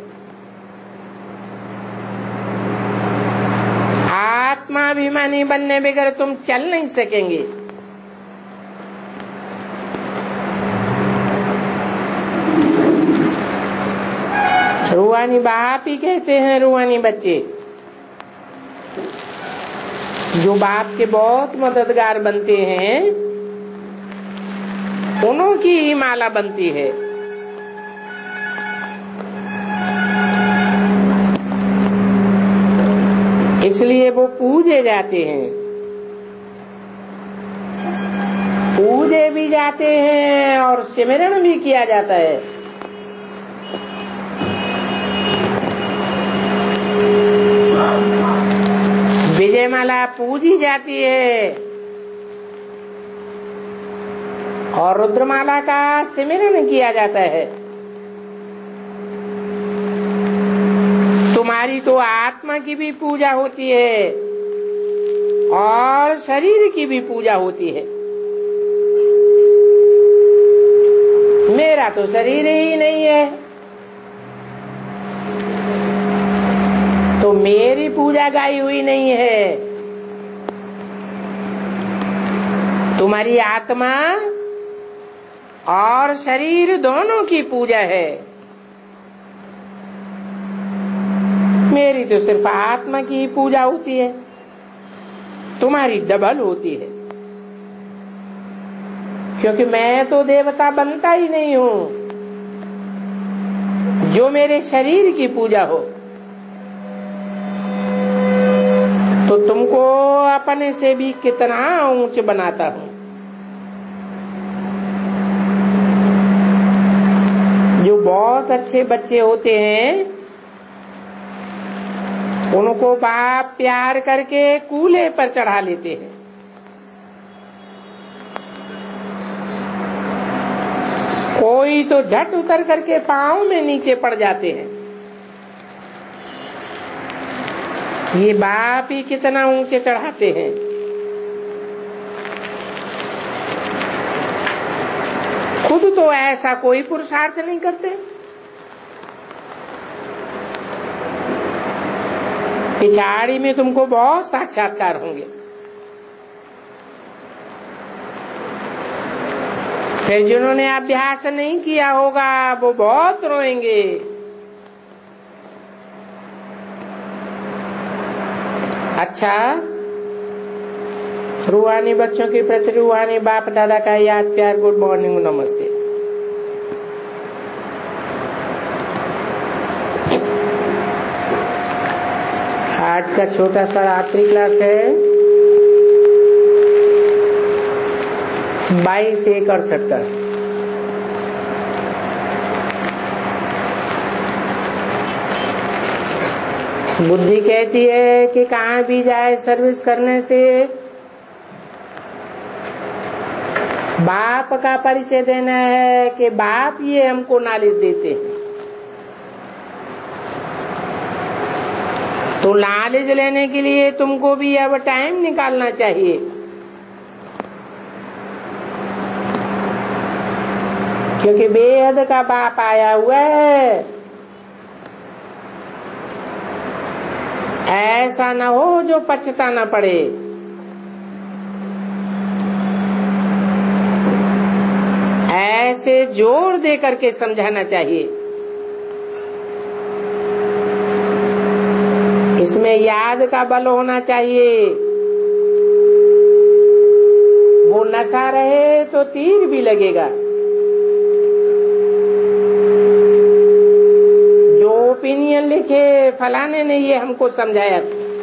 आत्माभिमानी बनने बगैर तुम चल नहीं सकेंगे। रूहानी बाप ही कहते हैं रूहानी बच्चे जो बाप के बहुत मददगार बनते हैं उन्हों की ही माला बनती है। इसलिए वो पूजे जाते हैं, पूजे भी जाते हैं और सिमरन भी किया जाता है। विजयमाला पूजी जाती है और रुद्रमाला का सिमरन किया जाता है। तुम्हारी तो आत्मा की भी पूजा होती है और शरीर की भी पूजा होती है। मेरा तो शरीर ही नहीं है तो मेरी पूजा गाई हुई नहीं है। तुम्हारी आत्मा और शरीर दोनों की पूजा है। मेरी तो सिर्फ आत्मा की पूजा होती है, तुम्हारी डबल होती है। क्योंकि मैं तो देवता बनता ही नहीं हूँ जो मेरे शरीर की पूजा हो। तो तुमको अपने से भी कितना ऊंच बनाता हूँ। जो बहुत अच्छे बच्चे होते हैं उनको बाप प्यार करके कूल्हे पर चढ़ा लेते हैं। कोई तो झट उतर करके पांव में नीचे पड़ जाते हैं। ये बाप ही कितना ऊंचे चढ़ाते हैं। खुद तो ऐसा कोई पुरुषार्थ नहीं करते। पिछाड़ी में तुमको बहुत साक्षात्कार होंगे। फिर जिन्होंने अभ्यास नहीं किया होगा वो बहुत रोएंगे। अच्छा, रूहानी बच्चों के प्रति रूहानी बाप दादा का याद प्यार, गुड मॉर्निंग, नमस्ते। आज का छोटा सा रात्रि क्लास है 22/1/68 का। बुद्धि कहती है कि कहाँ भी जाए सर्विस करने से बाप का परिचय देना है कि बाप ये हमको नॉलेज देते हैं। तो नॉलेज लेने के लिए तुमको भी अब टाइम निकालना चाहिए। क्योंकि बेहद का बाप आया हुआ है। ऐसा न हो जो पछताना पड़े। ऐसे जोर दे करके समझाना चाहिए। इसमें याद का बल होना चाहिए। वो नशा रहे तो तीर भी लगेगा। जो ओपिनियन लिखे फलाने ने ये हमको समझाया।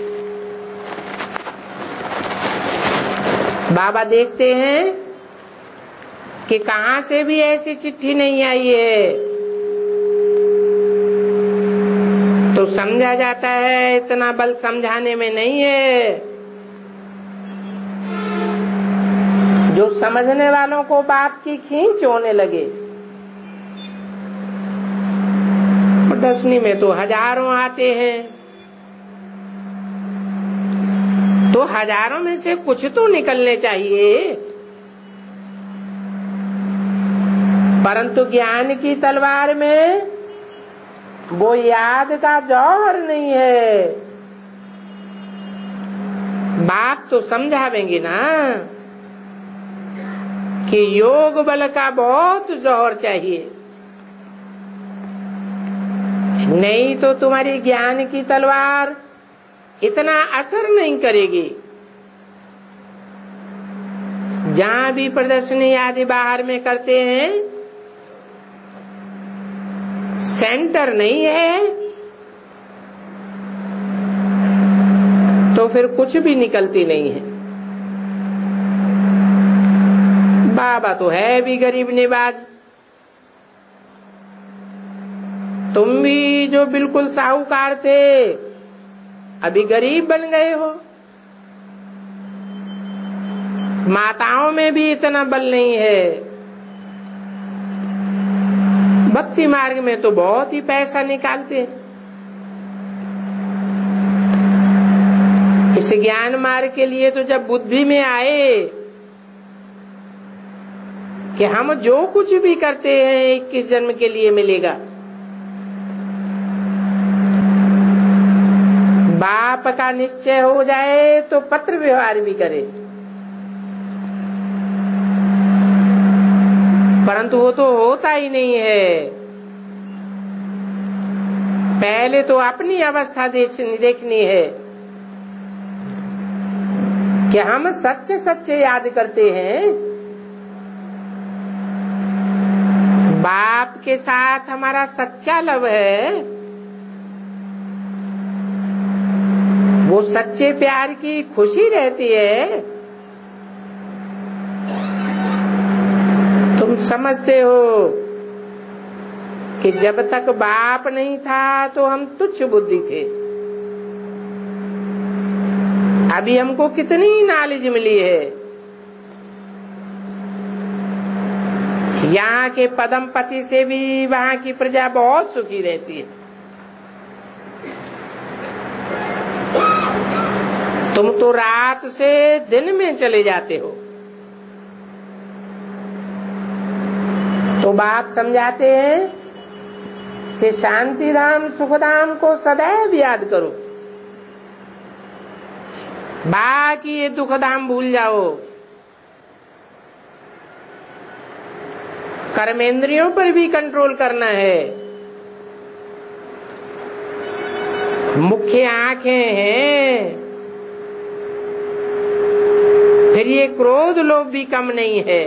बाबा देखते हैं कि कहां से भी ऐसी चिट्ठी नहीं आई है, तो समझा जाता है इतना बल समझाने में नहीं है। जो समझने वालों को बाप की खींच होने लगे। प्रदर्शनी में तो हजारों आते हैं, तो हजारों में से कुछ तो निकलने चाहिए। परंतु ज्ञान की तलवार में वो याद का जौहर नहीं है। बाप तो समझावेंगे ना कि योग बल का बहुत जौहर चाहिए, नहीं तो तुम्हारी ज्ञान की तलवार इतना असर नहीं करेगी। जहां भी प्रदर्शनी आदि बाहर में करते हैं, सेंटर नहीं है तो फिर कुछ भी निकलती नहीं है। बाबा तो है भी गरीब निवाज। तुम भी जो बिल्कुल साहूकार थे अभी गरीब बन गए हो। माताओं में भी इतना बल नहीं है। भक्ति मार्ग में तो बहुत ही पैसा निकालते हैं। इस ज्ञान मार्ग के लिए तो जब बुद्धि में आए कि हम जो कुछ भी करते हैं 21 जन्म के लिए मिलेगा। बाप का निश्चय हो जाए तो पत्र व्यवहार भी करे, परंतु वो तो होता ही नहीं है। पहले तो अपनी अवस्था देखनी है कि हम सच्चे सच्चे याद करते हैं। बाप के साथ हमारा सच्चा लव है। वो सच्चे प्यार की खुशी रहती है। तुम समझते हो कि जब तक बाप नहीं था तो हम तुच्छ बुद्धि थे। अभी हमको कितनी नॉलेज मिली है। यहाँ के पदमपति से भी वहाँ की प्रजा बहुत सुखी रहती है। तुम तो रात से दिन में चले जाते हो। तो बाप समझाते हैं कि शांतिधाम सुखधाम को सदैव याद करो, बाकी ये दुखधाम भूल जाओ। कर्मेंद्रियों पर भी कंट्रोल करना है। मुख्य आंखें हैं, फिर ये क्रोध लोभ भी कम नहीं है।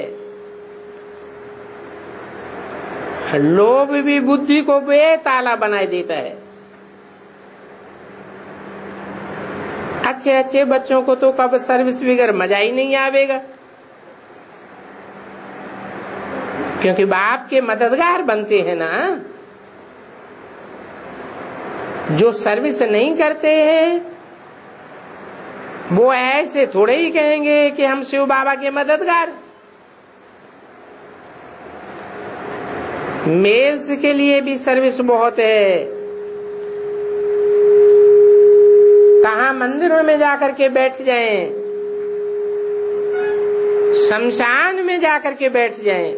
लोभ भी बुद्धि को बेताला बनाए देता है। अच्छे अच्छे बच्चों को तो कब सर्विस वगैरह मजा ही नहीं आवेगा, क्योंकि बाप के मददगार बनते हैं ना। जो सर्विस नहीं करते हैं वो ऐसे थोड़े ही कहेंगे कि हम शिव बाबा के मददगार। मेल्स के लिए भी सर्विस बहुत है। कहाँ मंदिरों में जाकर के बैठ जाएं, शमशान में जाकर के बैठ जाएं,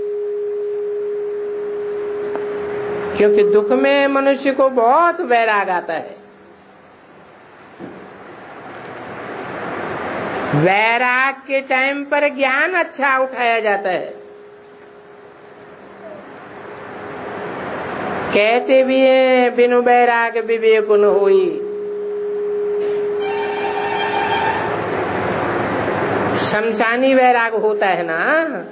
क्योंकि दुख में मनुष्य को बहुत वैराग आता है। वैराग के टाइम पर ज्ञान अच्छा उठाया जाता है। कहते भी हैं बिनु वैराग विवेक न होई। शमशानी वैराग होता है ना,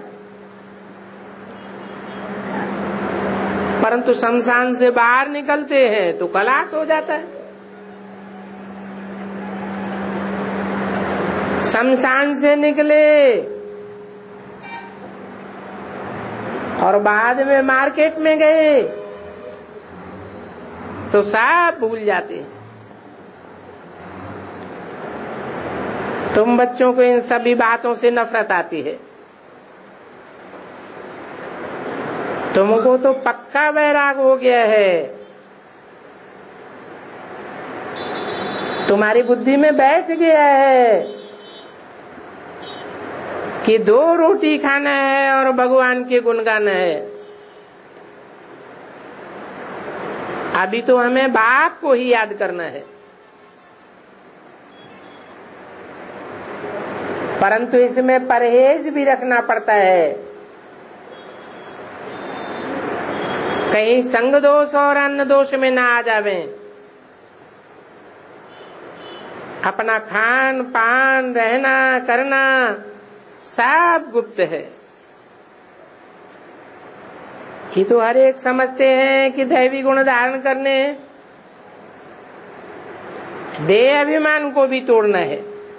परंतु शमशान से बाहर निकलते हैं तो खलास हो जाता है। शमशान से निकले और बाद में मार्केट में गए तो सब भूल जाते हैं। तुम बच्चों को इन सभी बातों से नफरत आती है। तुमको तो पक्का वैराग हो गया है। तुम्हारी बुद्धि में बैठ गया है कि 2 रोटी खाना है और भगवान के गुण गाना है। अभी तो हमें बाप को ही याद करना है। परंतु इसमें परहेज भी रखना पड़ता है। कहीं संग दोष और अन्न दोष में ना आ जावे। अपना खान पान रहना करना सब गुप्त है। ये तो हर एक समझते हैं कि दैवी गुण धारण करने, देह अभिमान को भी तोड़ना है।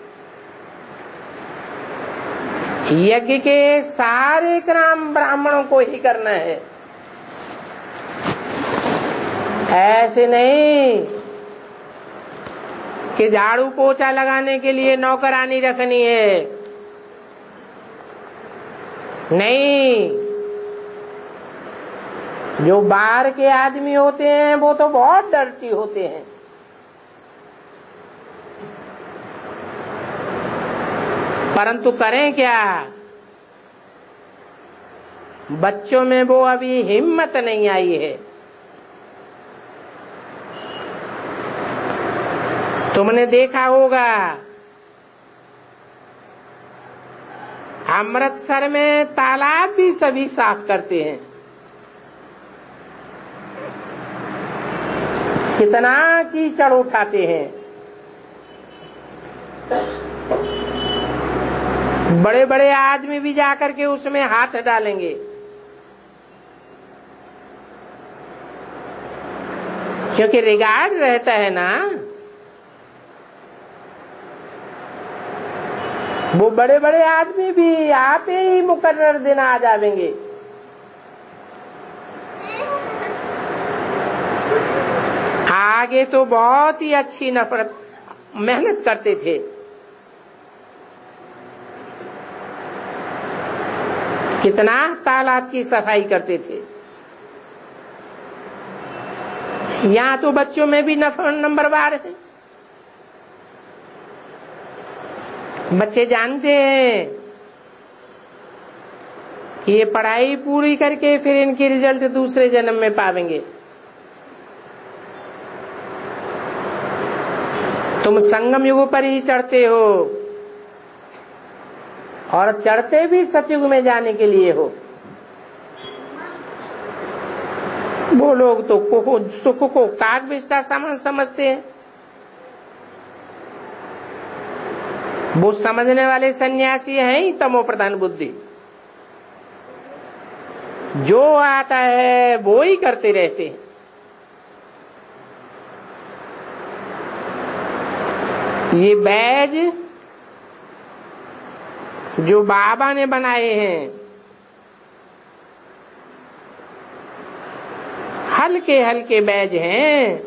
यज्ञ के सारे काम ब्राह्मणों को ही करना है। ऐसे नहीं कि झाड़ू पोछा लगाने के लिए नौकरानी रखनी है। नहीं, जो बाहर के आदमी होते हैं वो तो बहुत डर्टी होते हैं। परंतु करें क्या, बच्चों में वो अभी हिम्मत नहीं आई है। तुमने देखा होगा अमृतसर में तालाब भी सभी साफ करते हैं। कितना कीचड़ उठाते हैं। बड़े बड़े आदमी भी जाकर के उसमें हाथ डालेंगे। क्योंकि रिगार्ड रहता है ना। वो बड़े बड़े आदमी भी आप ही मुकर्रर दिन आ जाएंगे। आगे तो बहुत ही अच्छी नफरत मेहनत करते थे। कितना तालाब की सफाई करते थे। यहाँ तो बच्चों में भी नंबरवार है। बच्चे जानते हैं कि ये पढ़ाई पूरी करके फिर इनकी रिजल्ट दूसरे जन्म में पावेंगे। तुम संगम युग पर ही चढ़ते हो और चढ़ते भी सतयुग में जाने के लिए हो। वो लोग तो सुख को काग विष्ठा समान समझते हैं। वो समझने वाले सन्यासी हैं ही तमो प्रधान बुद्धि, जो आता है वो ही करते रहते हैं। ये बैज जो बाबा ने बनाए हैं, हल्के हल्के बैज हैं।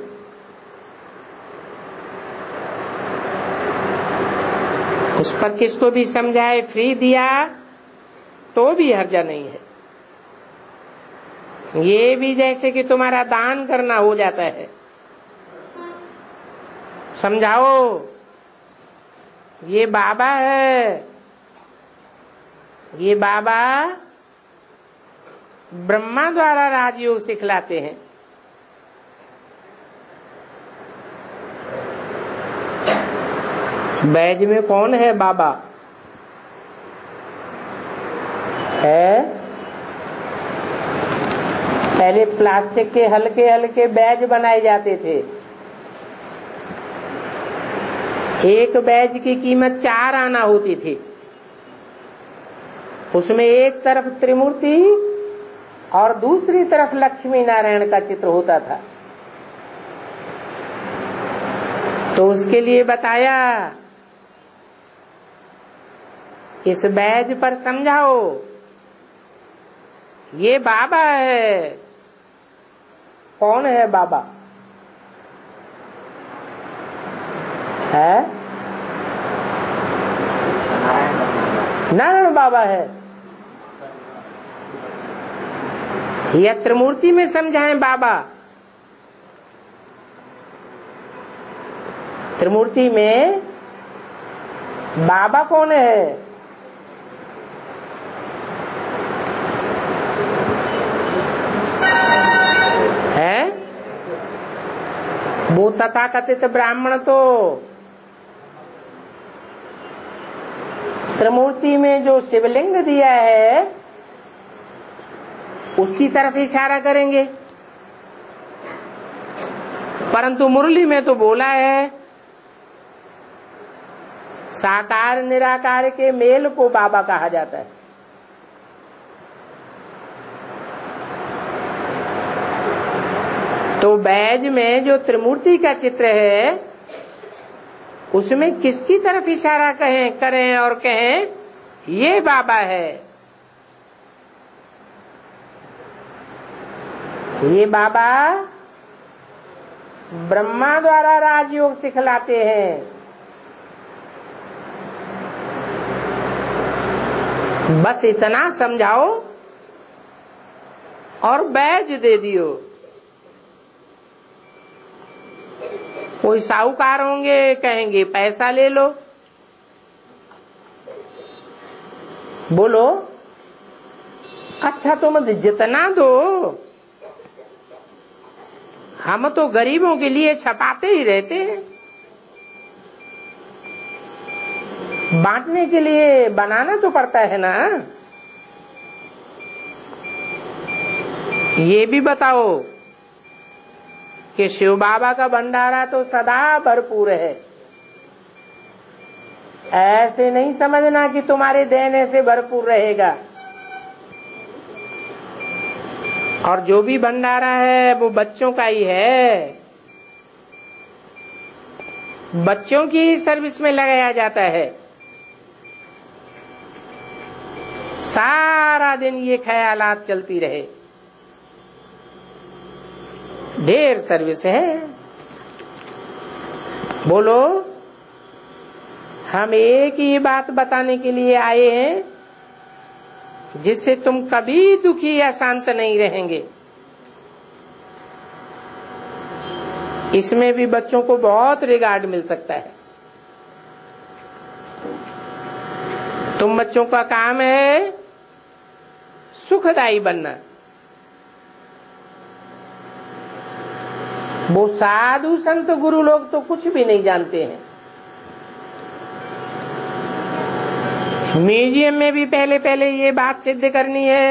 उस पर किसको भी समझाए, फ्री दिया तो भी हर्जा नहीं है। ये भी जैसे कि तुम्हारा दान करना हो जाता है। समझाओ, ये बाबा है, ये बाबा ब्रह्मा द्वारा राजयोग सिखलाते हैं। बैज में कौन है बाबा? है पहले प्लास्टिक के हल्के हल्के बैज बनाए जाते थे। एक बैज की कीमत 4 आना होती थी। उसमें एक तरफ त्रिमूर्ति और दूसरी तरफ लक्ष्मी नारायण का चित्र होता था। तो उसके लिए बताया, इस बैज पर समझाओ, ये बाबा है। कौन है बाबा? है नारायण बाबा है। यह त्रिमूर्ति में समझाएं बाबा। त्रिमूर्ति में बाबा कौन है? है वो तथाकथित ब्राह्मण। तो त्रिमूर्ति में जो शिवलिंग दिया है उसकी तरफ इशारा करेंगे, परंतु मुरली में तो बोला है साकार निराकार के मेल को बाबा कहा जाता है। तो बैज में जो त्रिमूर्ति का चित्र है उसमें किसकी तरफ इशारा करें और कहें ये बाबा है। ये बाबा ब्रह्मा द्वारा राजयोग सिखलाते हैं। बस इतना समझाओ और बैज दे दियो। कोई साहूकार होंगे, कहेंगे पैसा ले लो। बोलो अच्छा तुम जितना दो, हम तो गरीबों के लिए छपाते ही रहते हैं, बांटने के लिए बनाना तो पड़ता है ना। ये भी बताओ कि शिव बाबा का भंडारा तो सदा भरपूर है। ऐसे नहीं समझना कि तुम्हारे देने से भरपूर रहेगा। और जो भी भंडारा है वो बच्चों का ही है, बच्चों की सर्विस में लगाया जाता है। सारा दिन ये ख्यालात चलती रहे, ढेर सर्विस है। बोलो हम एक ही बात बताने के लिए आए हैं जिससे तुम कभी दुखी या शांत नहीं रहेंगे। इसमें भी बच्चों को बहुत रिगार्ड मिल सकता है। तुम बच्चों का काम है सुखदायी बनना। वो साधु संत गुरु लोग तो कुछ भी नहीं जानते हैं। म्यूजियम में भी पहले पहले ये बात सिद्ध करनी है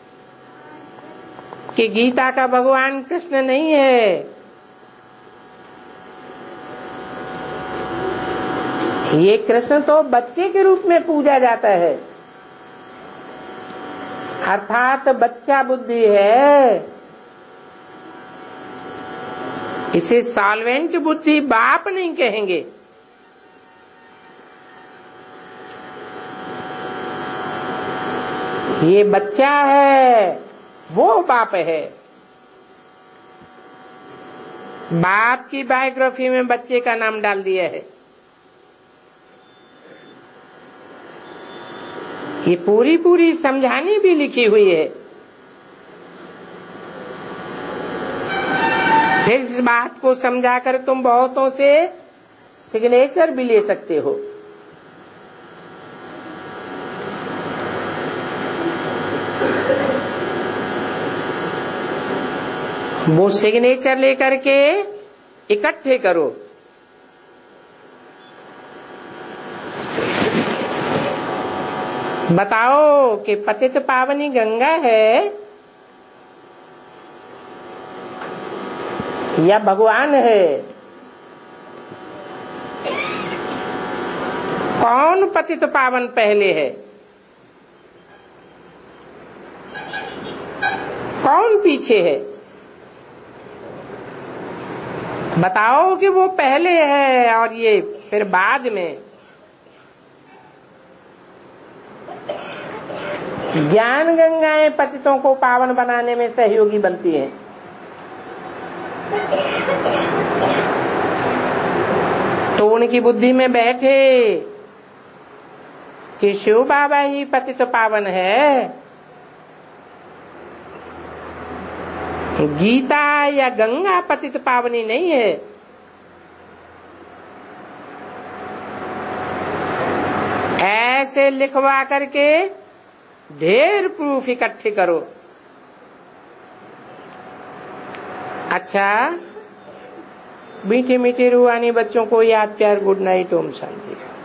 कि गीता का भगवान कृष्ण नहीं है। ये कृष्ण तो बच्चे के रूप में पूजा जाता है, अर्थात बच्चा बुद्धि है। इसे सॉल्वेंट बुद्धि बाप नहीं कहेंगे। ये बच्चा है, वो बाप है। बाप की बायोग्राफी में बच्चे का नाम डाल दिया है। ये पूरी पूरी समझानी भी लिखी हुई है। फिर इस बात को समझाकर तुम बहुतों से सिग्नेचर भी ले सकते हो। वो सिग्नेचर लेकर के इकट्ठे करो। बताओ कि पतित पावनी गंगा है या भगवान है? कौन पतित पावन पहले है, कौन पीछे है? बताओ कि वो पहले है और ये फिर बाद में। ज्ञान गंगाएं पतितों को पावन बनाने में सहयोगी बनती हैं। तो उनकी बुद्धि में बैठे कि शिव बाबा ही पतित पावन है, गीता या गंगा पतित पावनी नहीं है। ऐसे लिखवा करके ढेर प्रूफ इकट्ठे करो। अच्छा, मीठे मीठे रूहानी बच्चों को याद प्यार, गुड नाइट, ओम शांति।